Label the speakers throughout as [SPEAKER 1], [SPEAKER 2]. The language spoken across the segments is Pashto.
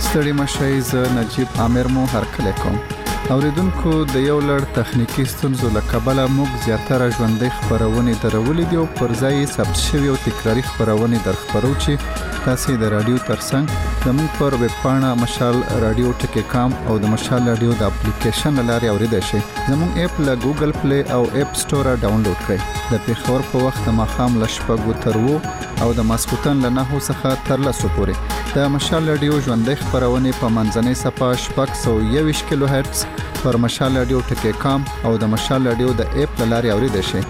[SPEAKER 1] ستړي مشئ زه نجیب عامر مو هرکلی کوم. اوریدونکو د یو لړ تخنیکی ستونزو له کبله موږ زیاتره ژوندۍ خبرونه درولې دي او پر ځای ثبت شوی او تکراری خبرونه درخبرو چې تاسو د رادیو ترڅنګ زموږ پر ویب پاڼه مشال رادیو ټکی کام او د مشال رادیو د اپلیکیشن لارې اوریدئ شئ. زموږ اپ له ګوګل پلی او اپ سٹور ډاونلوډ کړئ. د پیښور په وخت د ماښام له 6 تر 9 او د ماسکوتن له 9 څخه تر 10 پورې د مشال رادیو ژوندۍ خبرونه په منځنۍ صفحه 621 کیلو هرتز پر مشال رادیو ټکی کام او د مشال رادیو د اپ لارې اوریدئ شئ.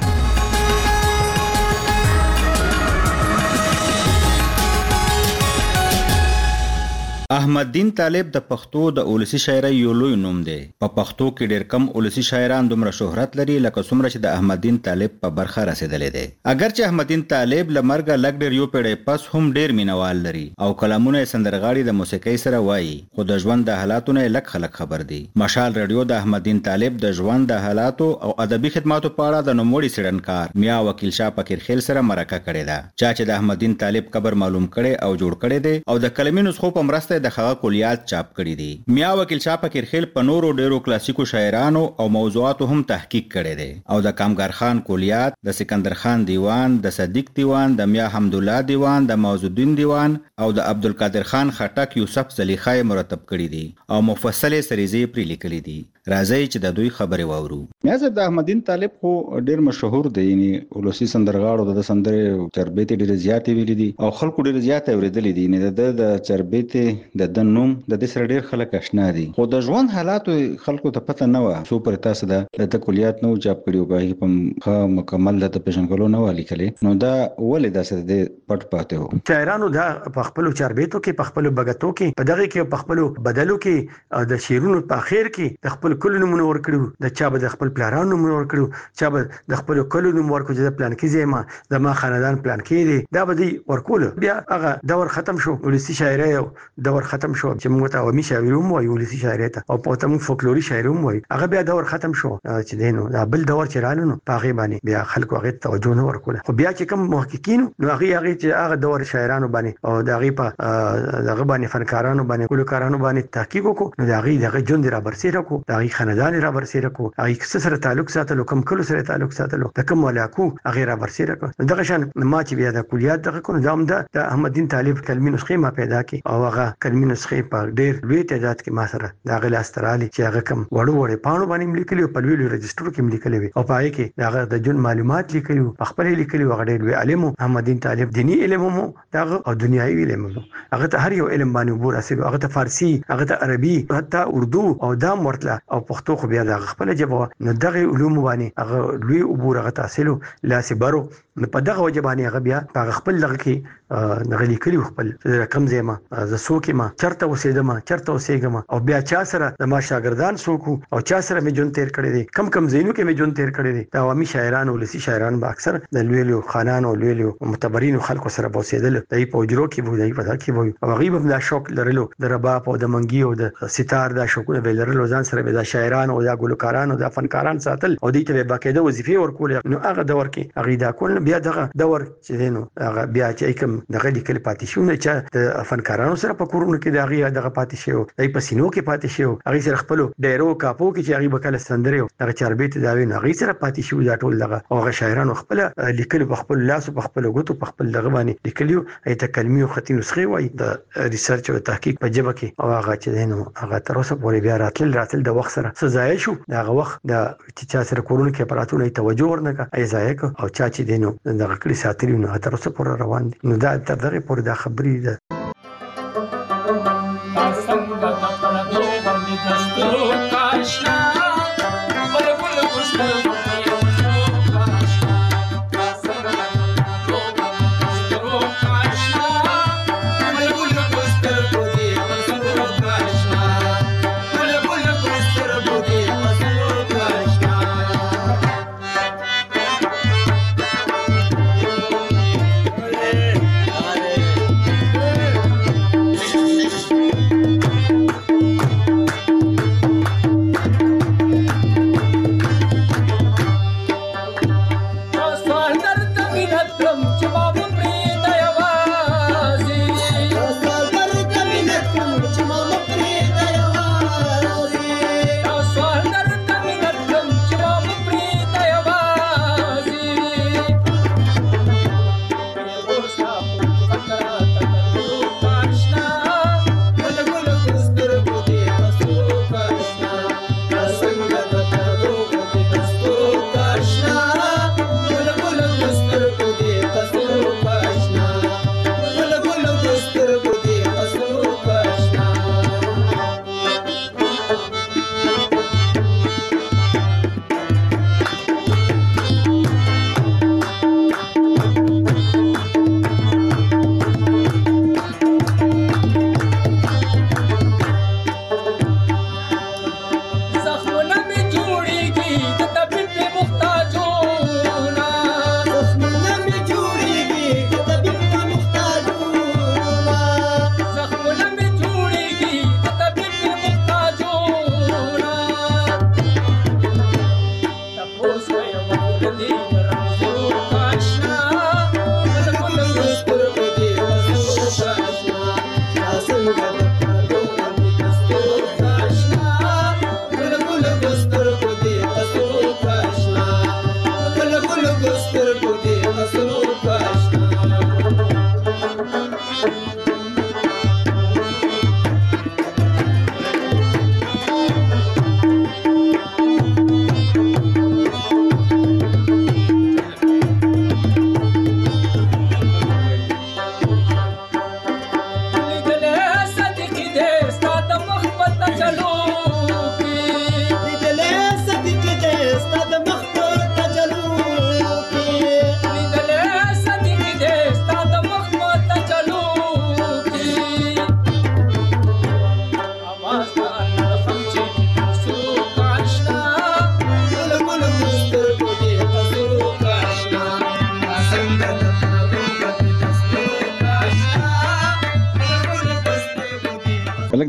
[SPEAKER 2] احمد دین طالب د پښتو د اولسي شاعرۍ یو لوی نوم دی. په پښتو کې ډېر کم اولسي شاعران دومره شهرت لري لکه څومره چې د احمد دین طالب په برخه رسیدلې دي. اگر چې احمد دین طالب له مرګه لږ ډېر یو پیړۍ پس هم ډېر مینوال لري او کلامونه یې سندرغاړي د موسیقۍ سره وایي، خو د ژوند د حالاتونو لږ خلک خبر دي. مشال رادیو د احمد دین طالب د ژوند د حالاتو او ادبي خدماتو په اړه د نوموړي څېړنکار میا وکیل شاه فقیرخیل سره مرکه کړې ده، چې د احمد دین طالب قبر معلوم کړي او جوړ کړي دي او د کلمي نسخو په مرسته د هغه کلیات چاپ کړي دي. میا وکیل شاه فقیرخیل په نورو ډیرو کلاسیکو شاعرانو او موضوعاتو هم تحقیق کړي دي او د کامګر خان کلیات، د سکندر خان دیوان، د صدیق دیوان، د میا حمدالله دیوان، د موزالدین دیوان او د عبدالقادر خان خټک یوسف زلیخای مرتب کړي دي او مفصله سریزې پرې لیکلي دي. راځي چې د دوی خبرې واورو.
[SPEAKER 3] میا صاحب د احمد دین طالب خو ډیر مشهور دی، یعنی ولسی سندرغاړو د سندرې چربېته ډیر زیاتې ویلي دي او خلکو ډیر زیاتې اوریدلې دي. نه د چربېته د نوم د دې سره ډیر خلک آشنا دي، خو د ژوند حالاتو خلکو ته پته نه و. سو پر تاسو د کلیات نو چاپ کړیو په مکمل د پیژنګلو نه والی کله نو دا ولې داسې د پټ پاتې وو.
[SPEAKER 4] شاعرانو دا په خپل چربېتو کې، په خپل بغتو کې، په دغه کې په خپل بدلو کې د شیرونو په اخر کې د خپل کلو نومونه ورکړو، د چا به د خپل پلارانو نومونه ورکړو، چا به د خپل کلو نوم ورکړو چې د پلان کې زما د ما خاندان پلان کې دی. دا به دی ورکول. بیا هغه دور ختم شو، ولسی شاعري دور ختم شو چې موږ ته عوامي شاعري هم وایو، ولسی شاعري ته او په تمو فولکلوري شاعري هم وایو. هغه بیا دور ختم شو چې دینو دا بل دور چې رالو نو پاغه باندې بیا خلکو هغه توجه نه ورکول. خو بیا چې کوم محققین نو هغه چې هغه دور شاعرانو باندې او دغه په دغه باندې فنکارانو باندې ګلوکارانو باندې تحقیق وکړو، نو دغه جون را برسېره کو، دغه خاندان را برسېره کو، هغه سره تعلق ساتلو، کوم کلو سره تعلق ساتلو، د کوم ولاکو هغه را برسېره کو. دغه شان ما چې بیا د کلیات دغه کو نظام د احمد دین طالب کلمي نسخه ما پیدا کی او هغه کلمي نسخه په ډېر لوی تعداد کې ما سره د غل استرالي چې هغه کم وړو پاڼو باندې لیکلي او په لوی رجستر کې لیکلي وي او پای کې هغه د جون معلومات لیکلي او خپل لیکلي او غډېر لوی علم احمد دین طالب دینی علم مو دغه او دنیوي علم مو هغه ته هر یو علم باندې وګور اصل هغه ته فارسی، هغه ته عربي، حتی اردو او دام ورتله او پښتو خو بیا د خپل جبه نو دغه علوم باندې هغه لوی وګور هغه تحصیل لاسه برو نو په دغه وجبانی هغه بیا په خپل لغه کې نغلی کلی خپل رقم زما ز سوکې ما چرته وسیدم چرته وسېګم او بیا چا سره د ما شاګردان سوکو او چا سره می جون تیر کړی دي، کم زینو کې می جون تیر کړی دي. دا عوامي شاعران او ولسی شاعران به اکثر د لویلو خانان او لویلو متبرین خلکو سره بوسیدل، دای په اجرو کې وو، دای په ځکه وو او غیب د شوق لرلو د رباب او د منګي او د ستار د شوقونه به لرلو ځان سره به د شاعران او د ګلوکاران او د فنکاران ساتل او دې ته باقاعده وظیفه ورکول. نو هغه دور کې هغه دا کول بیا دغه دور چې دینو هغه بیا چې کوم دغه لیکل پاتې شو نه چې د فنکارانو سره په کورونو کې دغه پاتې شو، دای په سینو کې پاتې شو، هغه سره خپل ډیرو کاپو کې چې هغه وکاله سندري دغه چربېت دا ویني هغه سره پاتې شو. دا ټول دغه هغه شاعرانو خپل لیکل په خپل لاس او په خپل غوتو په خپل دغه باندې لیکلیو ایت کلمي او خطي نسخه وای د ریسرچ او تحقیق په جبه کې او هغه چې دینو هغه تر اوسه پورې بیا راتل د وخت سره سزا شو. دغه وخت د چې سره کورونو کې اپراتونه توجه ورنکه ایزای او چا چې دینو دغه کلی ساتري نو تر اوسه پورې روان دي. نو دا تر دغه پورې دا خبرې ده.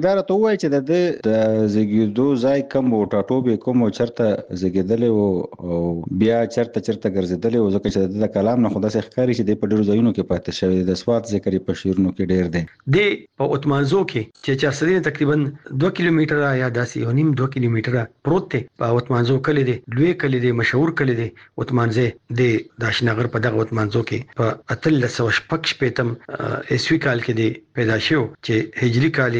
[SPEAKER 3] دا راته وایي چې د زیږیدو ځای کم او ټاټوبې کوم او چرته زیږیدلی او بیا چرته ګرځېدلی او ځکه چې د کلام نه خو داسې ښکاري چې دی په ډېرو ځایونو کې پاتې شوی دی. د سوات ذکر یې په شعرونو کې ډېر دی.
[SPEAKER 4] دی په اتمانزو کې چې چارسدین تقریبا 2 کیلومتره یا داسې یو نیم 2 کیلومتره پروت دی. په اتمانزو کلی دی، لوی کلی دی، مشهور کلی دی اتمانزه دی. د اشنغر په دغه اتمانزو کې په 1316 عیسوي کال کې دی پیدا شو چې هجری کال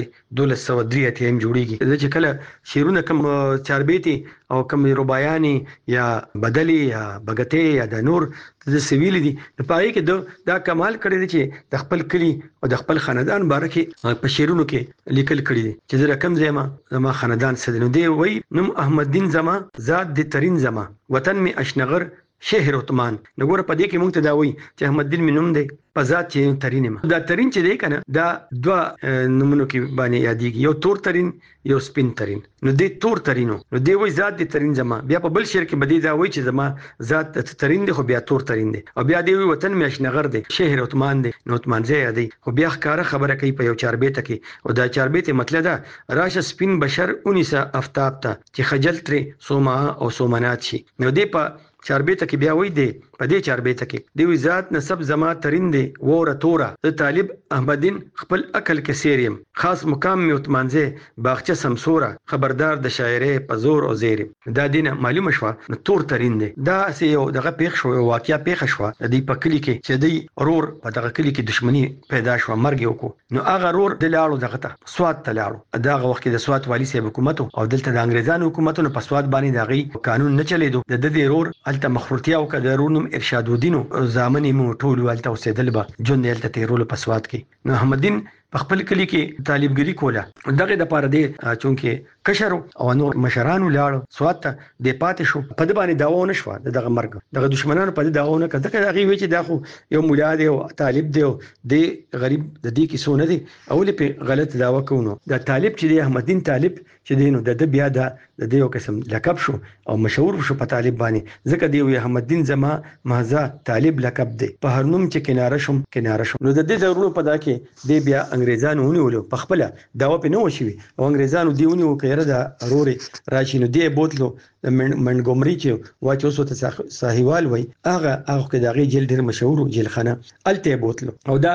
[SPEAKER 4] 1203 جوړیږي. د چې کله شیرونه کم چاربیتي او کم رباياني یا بدلی یا بغته یا د نور د سویل دي په پای کې دا کمال کړی دی چې د خپل کلی او د خپل خاندان باره کې په شیرونو کې لیکل کړی دی چې د رقم زما خاندان سدنو دی وای نوم احمد دین زما ذات د ترين زما وطن می اشنغر شهر عثمان. نګور په دې کې مونږ ته دا وای چې احمد دین می نوم دی په ذات چې ترين ما دا ترين چې دی کنه دا دوا نمونو کې باندې یادېږي، یو تور ترين یو سپین ترين. نو دې تور ترينو نو دی وای ذات د ترين زما. بیا په بل شعر کې بدی دا وای چې زما ذات د ترين دی خو بیا تور ترين دی او بیا دی وطن می اشنغر دی شهر عثمان دی. نو عثمان زه دی خو بیا ښکارا خبره کوي په یو چاربیته کې او دا چاربیته مطلب دا راشه سپین بشر 19 افتاب ته چې خجل تر سوما او سومنات شي. نو دی په چاربیته کې بیا وای دی په دې چاربیته کې دی ذات نسب زما ترين دی وره توره د طالب احمدین خپل عقل کې سیریم خاص مقام می اتمانزه باغچه سمسوره خبردار د شاعرې په زور او زیر. دا دینه معلومه شو نو تور ترين دی. دا سه یو دغه پیښ شو واقعیا پیښ شو د دې په کلی کې چې دی رور په دغه کلی کې دښمنی پیدا شو مرګ یو کو. نو هغه رور د لاړو دغه ته سواد ته لاړو. دغه وخت د سواد والی صاحب حکومت او دلته د انګريزانو حکومتونو په سواد باندې دغه قانون نه چلیدو. د دې رور الته مخورتیا او کډرونم ارشاد الدین زامنې مو ټول ولته اوسېدل به جون دلته تیرول په سواد کې. نو احمدین په خپل کلی کې طالبګری کوله دغه د پاره دی چونکه کشر او نور مشرانو لاړ سواد ته د پاتې شو په د باندې داو نه شو دغه مرګ دغه دشمنانو په داو نه کده دغه وی چې دا خو یو مولا دی او طالب دی او د غریب د دې کې سونه دی اول په غلط داوا کوونو د طالب چې دی احمدین طالب چې دی نو د بیا د یو قسم لقب شو او مشهور شو په طالب باندې ځکه دی احمدین زما مهزا طالب لقب دی په هر نوم چې کناره شم نو د دې ضرورت په دا کې دی بیا انګريزانو ونیولو په خپل داوا په نو شوی او انګريزانو دیونی وکړه د روري راشي نو دی بوتلو منګومري چې واچو سو ته ساحوال وای هغه کې دغه جیل ډیر مشهور جیل خانه الته بوتلو او دا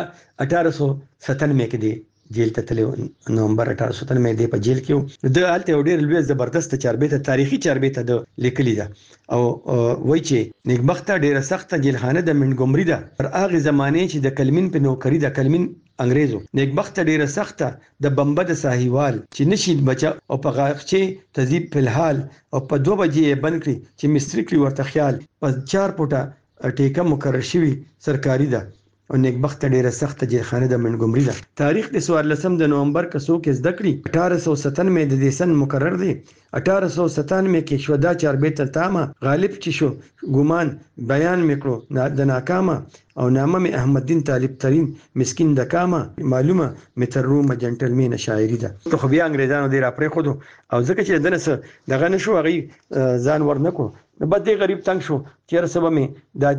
[SPEAKER 4] 1897 کې دی جیل ته تلو نومبر 1897 دی په جیل کې د الته ډیر لوی زبردست چاربیته تاریخي چاربیته د لیکلی ده او وای چې نیکبخته ډیره سخته جیل خانه د منګومري ده پر هغه زمانه چې د کلمین په نوکری د کلمین انګريزو نیکبخته ډیره سخته د بمبه د ساحوال چې نشید بچا او په غاښچه تذیب په الحال او په 2 بجې بند کړی چې مستری کړی ورته خیال په 4 پټه ټیکه مقرر شوی سرکاري ده او نیکبخته ډیره سخته جیل خانه د منګومري ده. تاریخ د 14 د نومبر کسو کې زده کړی 1897 د دې سن مقرر دی. 1897 کې شودا چاربیته تامه غالب چې شو ګومان بیان میکړو د ناکامه او نامه می احمد دین طالب ترين مسكين د کامه معلومه متروم جنټلمن شاعری ده. خو بیا انګريزانو دی را پرې خودو او ځکه چې دنه دغه نشو غي ځان ورنکو نو بده غریب تنگ شو چیرې سبا می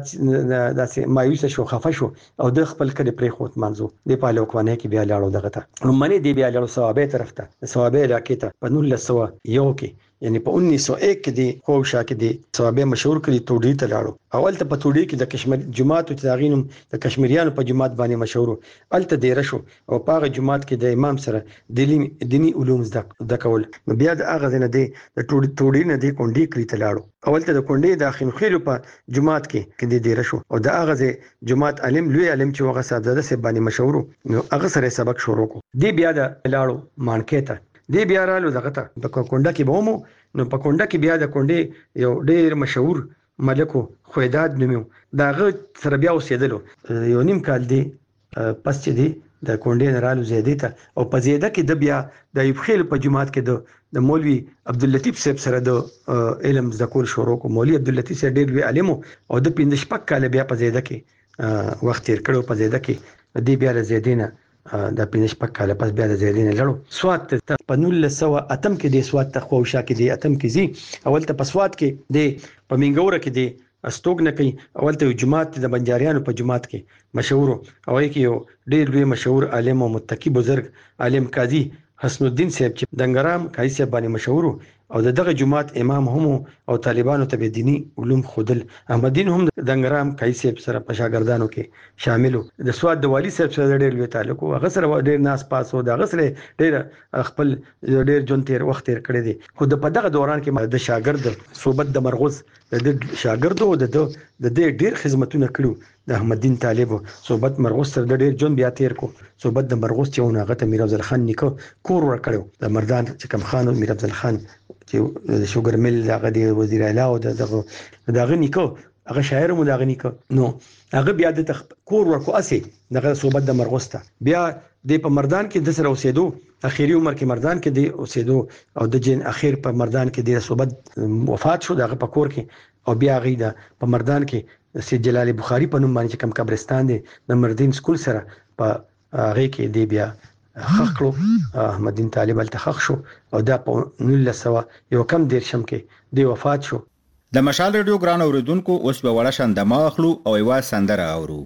[SPEAKER 4] دا مایوس شو خفه شو او د خپل کلی پرې خوت منځو د پاله کوانه کې بیا لاړو دغه ته نو منی دی بیا لاړو ثوابه طرف ته ثوابه علاقې ته په 1901 کې یعنی په 1901 کې دی خوشا کې دی ثوابه مشهور کړي توډی ته لاړو اول ته په توډی کې د کشمیر جماعت او تاغینم د کشمیریانو په جماعت باندې مشهور الته دی رشو او په جماعت کې د امام سره دینی علوم زده کول بیا د اغه نه دی د توډی نه دی کونډی کړي ته لاړو اول ته د کونډې د اخینخیلو په جماعت کې دی رشو او د اغه جماعت علم لوی علم چې وغه صاحبزاده سه باندې مشهور نو هغه سره سبق شروع کو دی بیا د لاړو مانکې ته دی بیا رالو دغه ته په کونډه کې بومو نو په کونډه کې بیا د کونډې یو ډیر مشهور ملکو خویداد نومو داغه سره بیا اوسېدلو یو نیم کال دی پس چې دی د کونډې نه رالو زیدې ته او په زیده کې د بیا د یبخیل په جماعت کې د مولوی عبداللطیف صاحب سره د علم ذکر شروع کو. مولوی عبداللطیف صاحب ډیر لوی عالم او د 15 شپږ کال بیا په زیده کې وخت تیر کړو په زیده کې دی بیا له زیدینه د 15 شپږ کال پس بیا د زیدینه لړو سواد ته په 1908 کې دی سواد ته خوشا کې دی اتم کې زی اول ته په سواد کې دی په منګوره کې دی استوګ نه کوي اول ته جماعت د بنجاریانو په جماعت کې مشهور او کې یو ډیر لوی مشهور عالم او متقی بزرګ عالم قاضي حسن الدین صاحب چې دنګرام کای صاحب باندې مشهور او دغه جماعت امام هم او طالبانو ته دینی علوم خودل. احمد دین هم دنګرام کای صاحب سره په شاګردانو کې شامل و. د سواد د والی صاحب سره ډېر لوی تعلق او هغه سره ډېر ناس پاسو د هغه سره ډېر خپل ډېر جون تیر وخت تیر کړی دی. خو د په دغه دوران کې د شاګرد صوبت د مرغوز د شاګردو د ډېر خدمتونه کړو. د احمد دین طالب صوبت مرغوز سره ډېر جون بیا تیر کو. صوبت د مرغوز چې هغه ته میر افضل خان نیکو کور ورکړو. د مردان چې کم خان میر افضل خان چې د شوګر مل هغه د وزیر اعلی او دغه نیکو هغه شاعر مو دغه نیکو نو هغه بیا د کور ورکو اسی دغه صوبت د مرغوز ته بیا د په مردان کې د سره اوسېدو اخیری عمر کې مردان کې د اوسېدو او د جن اخیر په مردان کې د صوبت وفات شو دغه په کور کې. او بیا غیدا په مردان کې سید جلال بخاری په نوم باندې کم قبرستان دی د مردین سکول سره په هغه کې دی بیا خخلو احمد دین طالب التخخ شو او دا په 1900 یو کم دیرشم کې دی وفات شو.
[SPEAKER 2] د مشال ریډیو ګران اوریدونکو اوس به وړه شاندما اخلو او یو سندره اورو.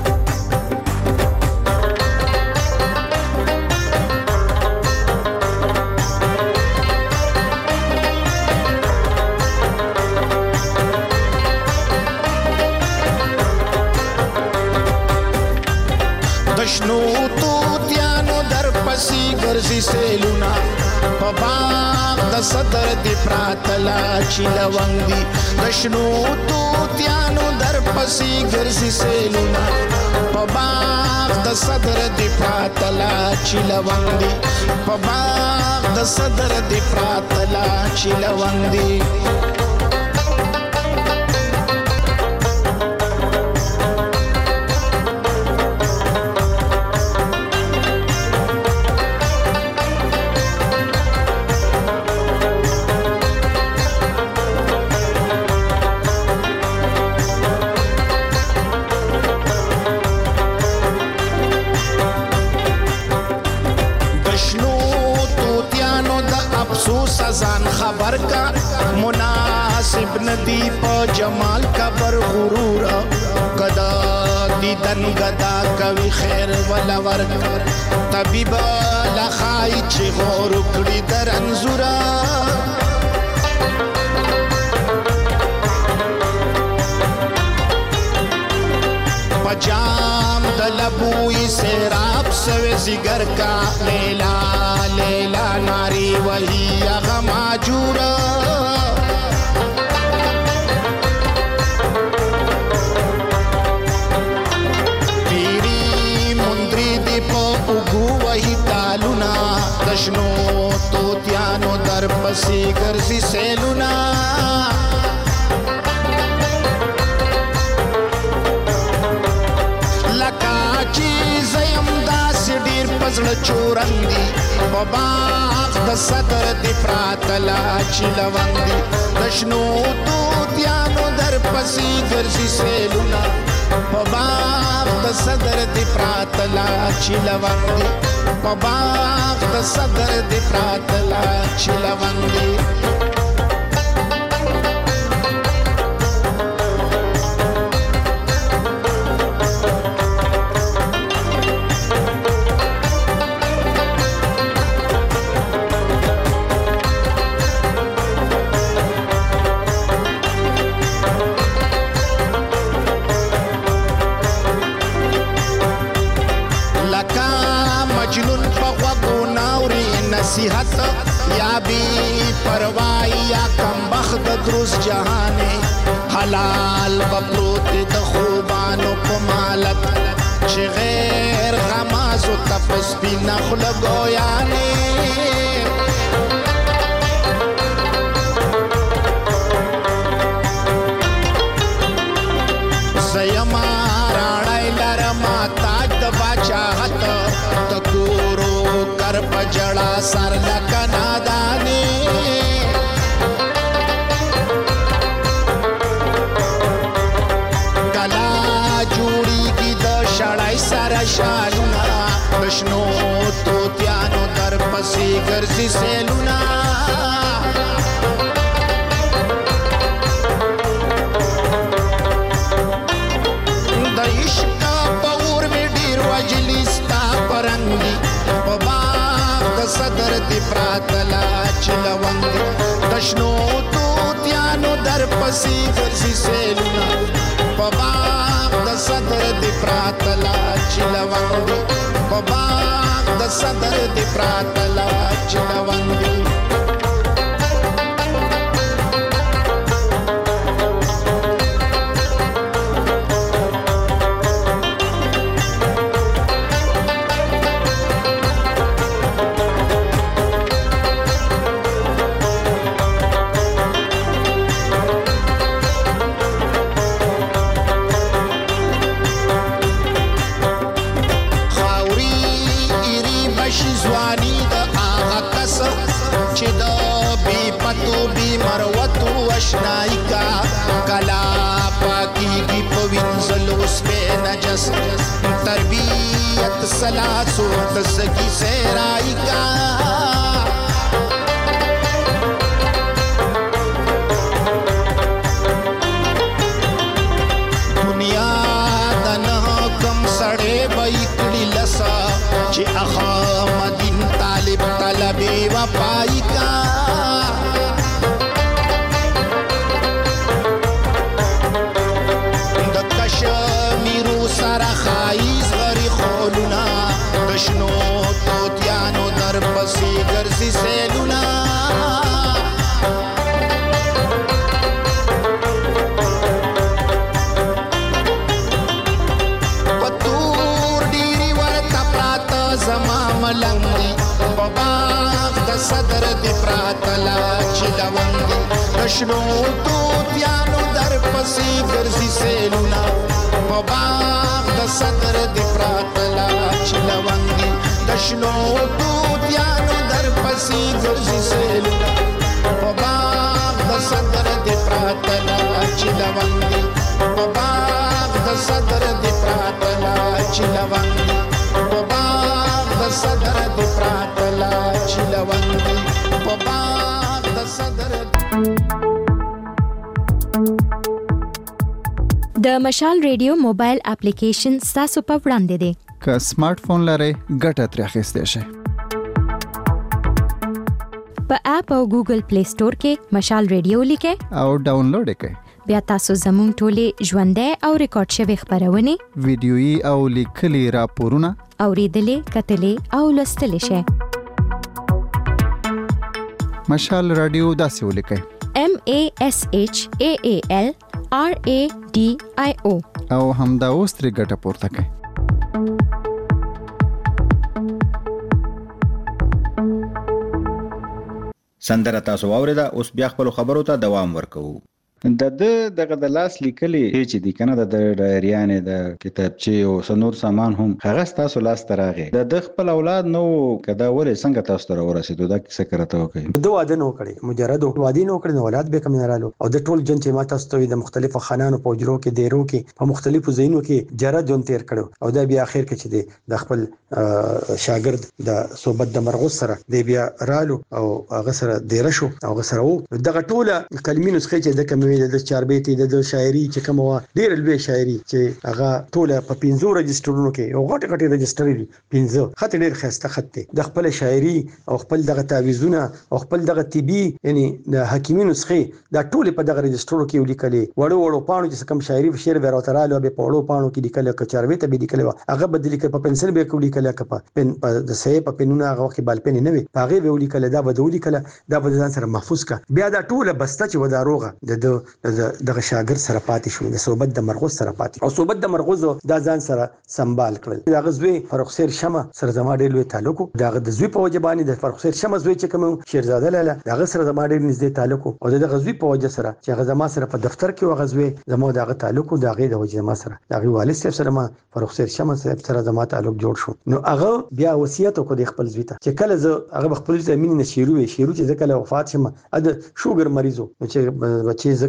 [SPEAKER 5] دشنو توتیانو در پسی گرزی سیلونا پا باغ د صدر دی پراتلا چی لونگ دی. دشنو توتیانو در پسی گرزی سیلونا پا باغ د صدر دی پراتلا چی لونگ دی. پا باغ د صدر دی پراتلا چی لونگ دی. ځان خبر کا مناسب ندی په جمال کا بر غرور قدا دیدن گدا کوي خیر ولا ور طبيب لخای چې غور کړي درنزورا پجام دلبوی سیراب سوی زگر کا لیلا لیلا ناری وہی اغماجورا تیری مندری دی پا اگو وہی تالونا دشنو توتیانو در پسی گرزی سیلونا پزړه چورندي په باغ د صدر دی پراتلا چې لوندي دشنو توتیانو در پسې ګرځي سیلونه په باغ د صدر دی پراتلا چې لوندي په باغ د صدر دی پراتلا چې لوندي نصیحت یا بی پروائی یا کم بخت دروس جہانے حلال بپروت د خوبانو پمالت چه غیر غمازو تپس بی نخل گویانے زیما راڑای لرما تاج د باچاہت تکورو کر پجڑا سر لکنا دانے کلا جوڑی کی دا شڑائی سر شانونا دشنو توتیانو در پسی گرزی دشنو توتیانو در پسې ګرځي سیلونه په باغ د صدر دی پراتلا چلوندي په باغ د صدر دی پراتلا چلوندي اشنائی کا کلا پاکی کی پوینزل اس پہ نجس تربیت سلاسو دسگی سیرائی کا دنیا دنہ کم سڑے بیکڑی لسا چی احمدین طالب طلبی وپائی کا خایز غری خولونا دشنو توتیانو در پسی گرزی سیلونا پتور دیری ورطا پراتا زما ملنگی بباغ دا صدر دی پراتلا چلوندی دشنو توتیانو در پسی گرزی سیلونا بباغ د صدر دی پراتلا چلوندی دشنو توتیانو در پسی گرزی سیلونا بباغ د صدر دی پراتلا چلوندی بباغ د صدر دی پراتلا چلوندی بباغ د صدر دی پراتلا چلوندی بباغ د صدر
[SPEAKER 6] د مشال ریډیو موبایل اپلیکیشن ستاسو په وړاندې دی
[SPEAKER 1] که سمارټ فون لرئ ګټه ترې اخیستی شئ
[SPEAKER 6] په اپ او ګوګل پلی سٹور کې مشال ریډیو لیکئ
[SPEAKER 1] او ډاونلوډ یې کړئ
[SPEAKER 6] بیا تاسو زموږ ټولې ژوندۍ او ریکارډ شوې خپرونې
[SPEAKER 1] ویډیويي او لیکلي راپورونه
[SPEAKER 6] اوریدلې کتلې او لوستلې شئ
[SPEAKER 1] مشال رادیو داسې ولیکئ
[SPEAKER 6] MASHAALRADIO
[SPEAKER 1] او همدا اوس ترې ګټه پورته کړئ
[SPEAKER 2] سندره تاسو واوریده اوس بیا خپل خبرو ته دوام ورکوو
[SPEAKER 3] دغه د لاس لیکلي چې د کنه د ډایریانې د کتابچې او سنور سامان هم هغه تاسو لاس ته راغی د خپل اولاد نو کدا ولې څنګه تاسو ته ورسېدو دا څه کرته وکړي
[SPEAKER 4] دوه واده نو کړی مجرد واده نو کړی اولاد به کم نه رالو او د ټول جن چې ما تاسو ته د مختلفو خانانو په اجرو کې دیرو کې په مختلفو ځایونو کې جره جون تیر کړو او دا بیا اخر کې چې د خپل شاګرد د صحبت د مرغوس سره دی بیا رالو او هغه سره دیره شو او هغه سره وو دغه ټوله کلمې نسخه چې د کوم د چاربېتي د شاعري چې کوم ډېر لوی شاعري چې هغه ټوله په 15 رجسترونو کې یو غټ رجستر دي 15 خط ډېر خسته خط دی د خپل شاعري او خپل دغه تعویذونه او خپل دغه طبي یعنی د حکیمي نسخه دا ټوله په دغه رجسترونو کې ولیکلې وړو پاڼو چې کوم شاعري شعر به راوتراله به په وړو پاڼو کې لیکل ک چاربېته به لیکل هغه بدلی ک په پنسل به ولیکل ک په پن د سې په پنونه هغه کې بال پن نه وي هغه به ولیکل دا به ولیکل دا به ځان سره محفوظ کا بیا دا ټوله بسته چې وداروغه دغه شاګرد سره پاتې شو د صحبت د مرغوز سره پاتې او صحبت د مرغوز دا ځان سره سنبال کړل دا غزوی فرخسیر شمه سره زما ډېر لوی تعلق دا د زوی په وجه باندې د فرخسیر شمه زوی چې کوم شیرزاده لاله دا سره زما ډېر نږدې تعلق او د غزوی په وجه سره چې زما سره په دفتر کې وغزوی زما دغه تعلق دا غي د وجه ما سره دا غي والد صاحب سره ما فرخسیر شمه سره زما تعلق جوړ شو نو هغه بیا وصیت وکړ د خپل زوی ته چې کله زه هغه خپل زمين نشیرو چې کله وفات شمه د شوګر مریضو چې بچي ز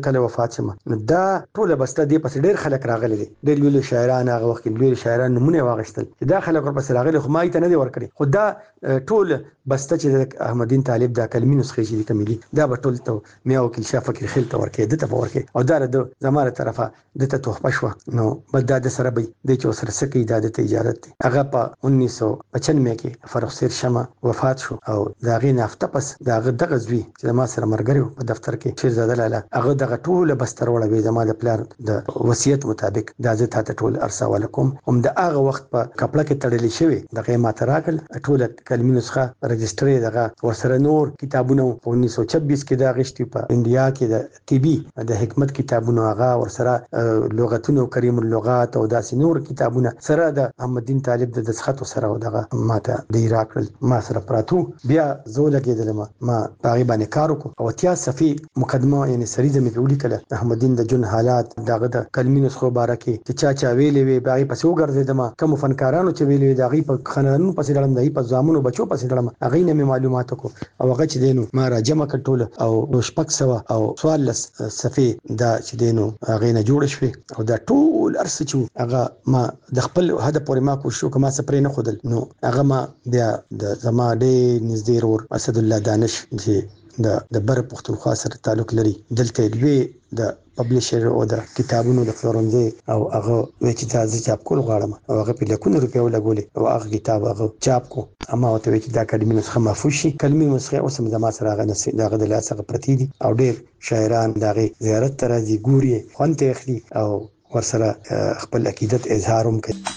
[SPEAKER 4] کله وفات شم نو دا ټول بسته دی پس ډیر خلک راغلي دي ډیر ویل شاعران هغه وخت ویل شاعران نمونه واغشتل دا خلک ورپس راغلي خو ما ته نه دی ورکړي خو دا ټول بسته چې احمد دین طالب دا کلمې نسخې چې کملي دا به ټول ته میا وکیل شاه فقیر خیل ته ورکړي دته ورکړي او دا د زماره طرفه دته توخه شو نو بل دا د سره به د چو سره سکی دا د اجازه هغه په 1995 کې فرخ سیر شمه وفات شو او دا غي نافته پس دا دغه زوی چې ما سره مرګري په دفتر کې شیرزاده لاله هغه دغه ټول بستر وړه به زما د پلان د وصیت مطابق دا زه ته ټول ارسا ولکم هم د هغه وخت په کپړه کې تړلې شوی دغه ماته راکل ټول کلمې نسخه رجستري دغه ورسره نور کتابونه 1926 کې دا غشتي په انډیا کې د ټي بي د حکمت کتابونه هغه ورسره لغتونه کریم اللغات او داسې نور کتابونه سره د احمد دین طالب د دسخط سره دغه ماته دی راکل ما سره پراتو بیا زه لګیدل ما باغی باندې کار وکړ او اتیا صفی مقدمه یعنی سریزه مې ویل کړه احمد دین د جون حالات دغه د کلمې نسخو بارکه چې چا ویلې وی باغی پسې وګرځیدم کوم فنکارانو چې ویلې دغه په خنانو پسې ډړم دای په زامنو بچو پسې ډړم هغه نه معلومات کو او هغه چې دینو ما را جمع کټول او شپک سوا او سوال صفی دا چې دینو هغه نه جوړ شوی او دا ټول ارس چې هغه ما د خپل هدف پورې ما کوشش وکم ما سپرې نه خودل نو هغه ما بیا د زما ډېر نږدې ور اسد الله دانش چې د بر پختونخوا سره تعلق لري دلته دوی د پبلشر او د کتابونو د فلورنزي او هغه چې تاسو چاپ کول غواړم او هغه په لکونو روپیو لګولې او هغه کتاب هغه چاپ کو اما او ته چې دا کلمې نسخه محفوظ شي کلمې نسخه اوس هم زما سره هغه نسخه دغه د لاسه پرتی دي او ډېر شاعران دغه زیارت ته راځي ګوري خوانته اخلي او ورسره خپل عقیدت اظهار هم کوي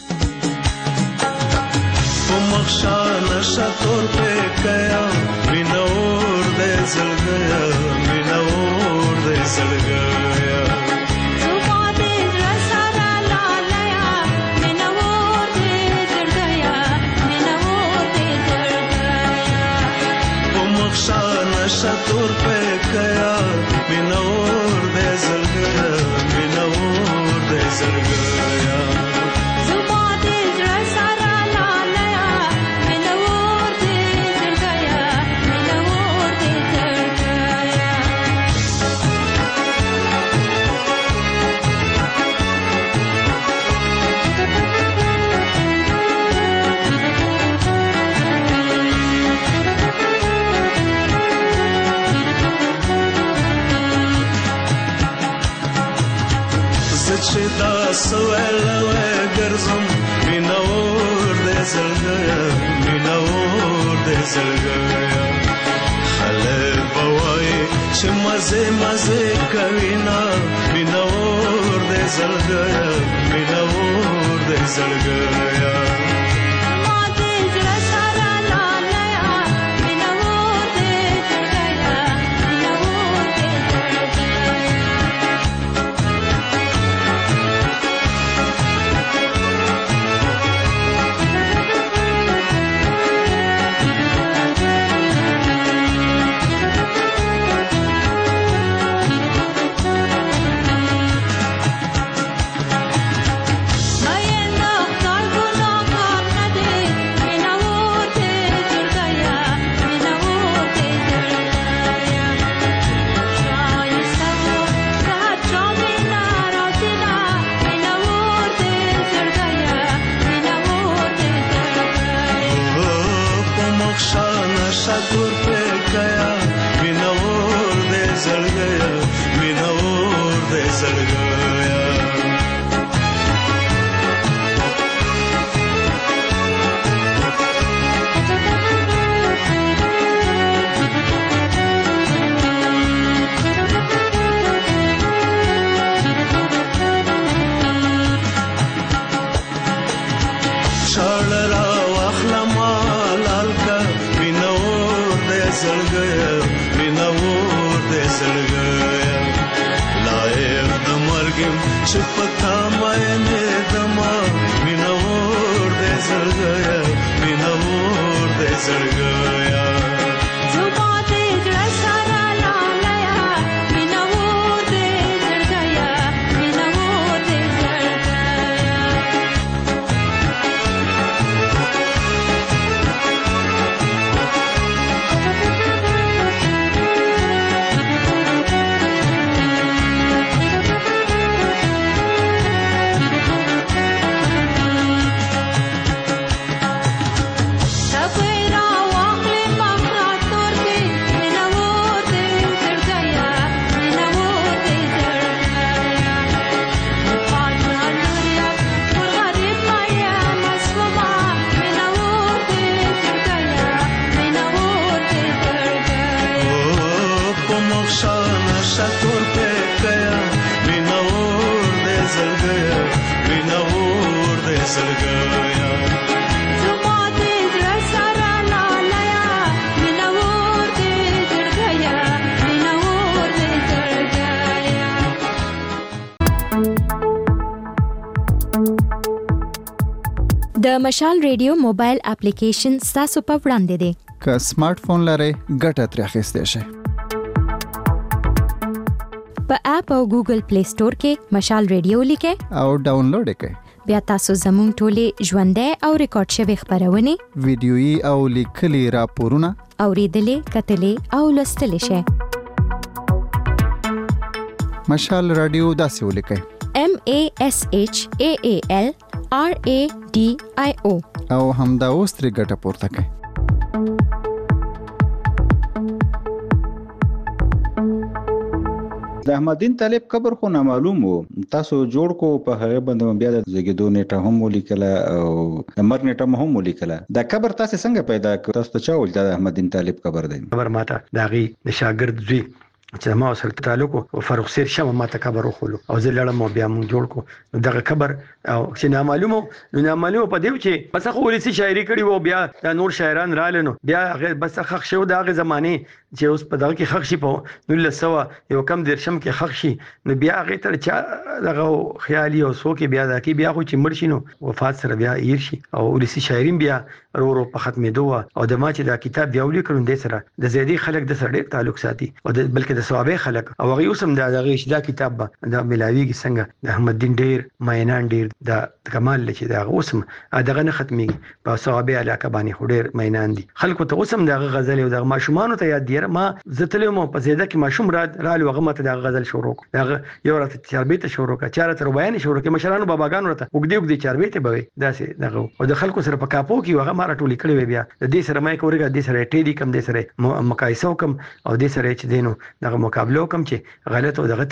[SPEAKER 7] مخشان شطور پہ کیا مینور دے زل گیا مینور دے زل گیا
[SPEAKER 8] صبح دے رسارا لالیا مینور دے زل گیا مینور دے زل گیا
[SPEAKER 7] مخشان شطور پہ کیا مینور دے زل گیا مینور دے زل گیا دا سوالوي ګرځم مینور دې زلګیا مینور دې زلګیا خلک بوای چې مزه مزه کوي نا مینور دې زلګیا مینور دې زلګیا نشه تور پکیا مینا اور دې زړګیا مینا اور دې زړګیا
[SPEAKER 8] زما دې زړه سره لالیا مینا اور دې زړګیا مینا اور دې زړګیا
[SPEAKER 6] د مشال ریډیو موبایل اپلیکیشن ستاسو په وړاندې دی.
[SPEAKER 1] که سمارټ فون لرئ ګټه ترې اخیستی شئ.
[SPEAKER 6] په اپ او ګوګل پلی سٹور کې مشال ریډیو لیکئ
[SPEAKER 1] او ډاونلوډ یې کړئ.
[SPEAKER 6] بیا تاسو زموږ ټولې ژوندۍ او ریکارډ شوي خپرونې
[SPEAKER 1] ویډیويي او لیکلي راپورونه
[SPEAKER 6] اوریدلې، کتلې او لوستلې شئ.
[SPEAKER 1] مشال رادیو داسې ولیکئ:
[SPEAKER 6] MASHAALRADIO
[SPEAKER 1] او همدا اوس ترې ګټه پورته کړئ.
[SPEAKER 3] د احمددین طالب قبر خو نامعلوم وو، تاسو جوړ کو په هغه باندې بیا د زګیدو نیټه هم ولیکله او د مرګ نیټه هم ولیکله. دا قبر تاسو څنګه پیدا کړ؟ تاسو ته چا ول د احمددین طالب قبر دی؟
[SPEAKER 4] خبر ماته داغي د شاګرد زوی چې ما سره تعلق او فاروق سیر شمه ماته قبر وخلو او زه لړم بیا مونږ جوړ کو دغه قبر او چې نامعلومه په دیو چې بس خو ولسی شاعري کړي وو، بیا د نور شاعران رالنو بیا هغه بس خخ شو دغه زمانه چې اوس په دغه کې خخ شي په 1900 یو کم درشم کې خخ شي نو بیا هغه تر چا دغه خیالي او سو کې بیا د کې بیا خو چې مړ شي نو وفات سره بیا ير شي او ولسی شاعرین بیا ورو په ختمېدو او د ما چې دا کتاب بیا ولیکل د سره د زیدي خلک د سره تعلق ساتي او بلکې د ثوابه خلک او هغه اوسم دغه دا کتاب د ملاویږي څنګه د احمددین ډیر مینان ډیر د کمال چې دا اوسم دغه نه ختمي په ثوابه علاقه باندې ډیر مینان دي خلکو ته اوسم دغه غزل او د ماشومان ته یاد دی ما زتلې مو په زیاده کې ماشوم رال وغه مته دغه غزل شروع دغه یو راته چاربې ته شروع کا چاره تر بیان شروع کې مشرانو باباګانو راته وګدي چاربې ته بوي داسې دغه او د خلکو سره په کاپو کې هغه ماره ټولې کړې بیا د دې سره مې کورګه د سره ټیډي کم د سره مقایسه کم او د سره چې دینو دغه مقابله کم چې غلط او دغه تی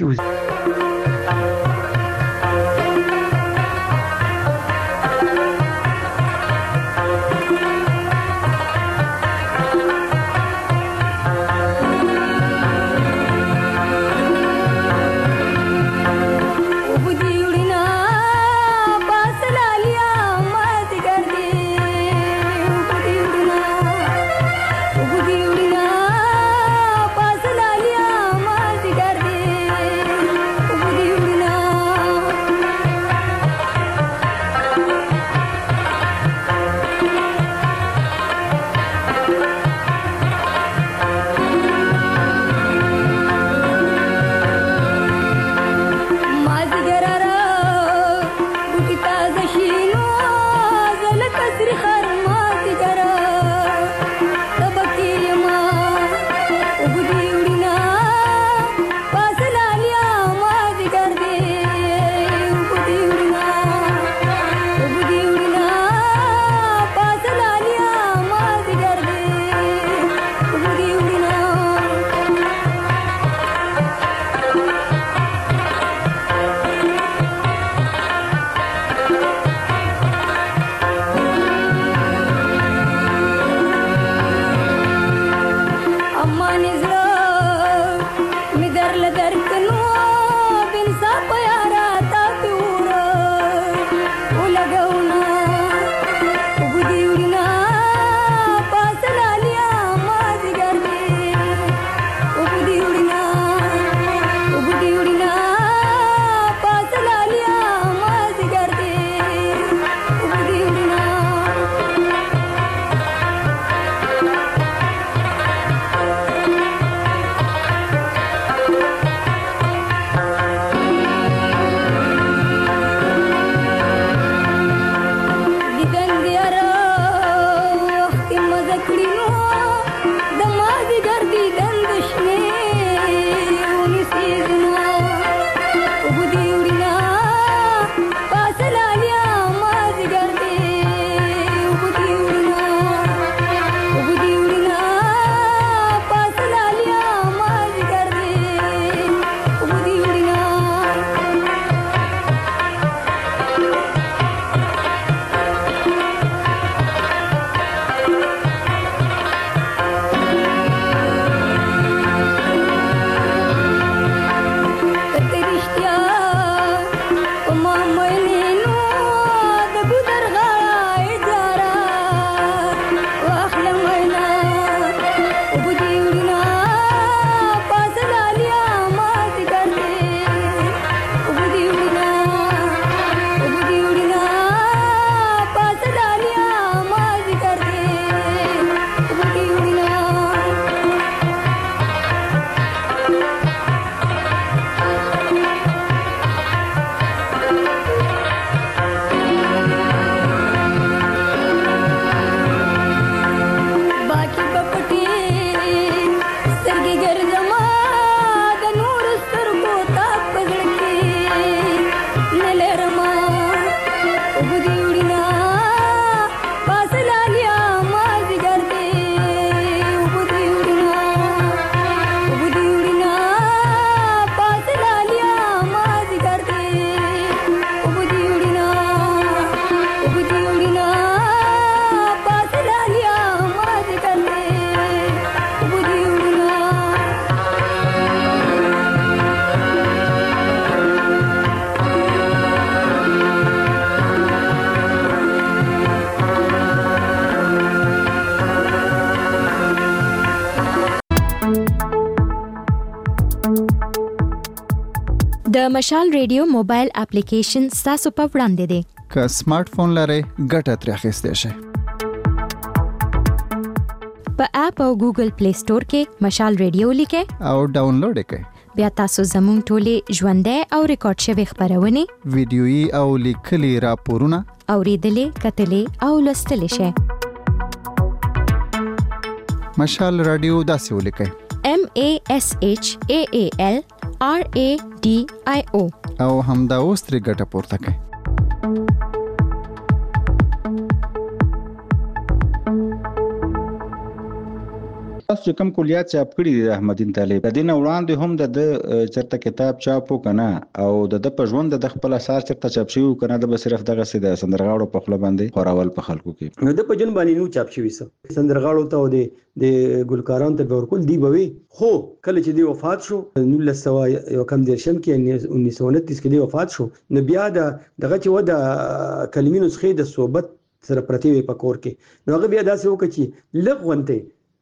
[SPEAKER 6] د مشال ریډیو موبایل اپلیکیشن ستاسو په وړاندې دی.
[SPEAKER 1] که سمارټ فون لرئ ګټه ترې اخیستی شئ.
[SPEAKER 6] په اپ او ګوګل پلی سٹور کې مشال ریډیو لیکئ
[SPEAKER 1] او ډاونلوډ یې کړئ.
[SPEAKER 6] بیا تاسو زموږ ټولې ژوندۍ او ریکارډ شوې خبرونه،
[SPEAKER 1] ویډیويي او لیکلي راپورونه
[SPEAKER 6] اوریدلې، کتلې او لوستلې شئ.
[SPEAKER 1] مشال رادیو داسې ولیکئ:
[SPEAKER 6] MASHAALRADIO
[SPEAKER 1] او همدا اوس ترې ګټه پورته کړئ.
[SPEAKER 3] تاسو چې کوم کلیات چاپ کړي دي احمدین طالب، د دې نه وړاندې هم د چرته کتاب چاپ وکنه او د په ژوند د خپل اثر چرته چاپ شوی کنه، د به صرف دغه سید سندرغاړو په خپل باندې خوراول په خلکو کې
[SPEAKER 4] نو د په جن باندې نو چاپ شوی سندرغاړو ته او د ګلکاران ته ورکول دی بوي. خو کله چې دی وفات شو 1900 یو کم درشم کې 1929 کې دی وفات شو، نو بیا دغه چې و د کلمې نسخې د صحبت سره پرتی وي په کور کې، نو هغه بیا داسې وکړي چې لغونته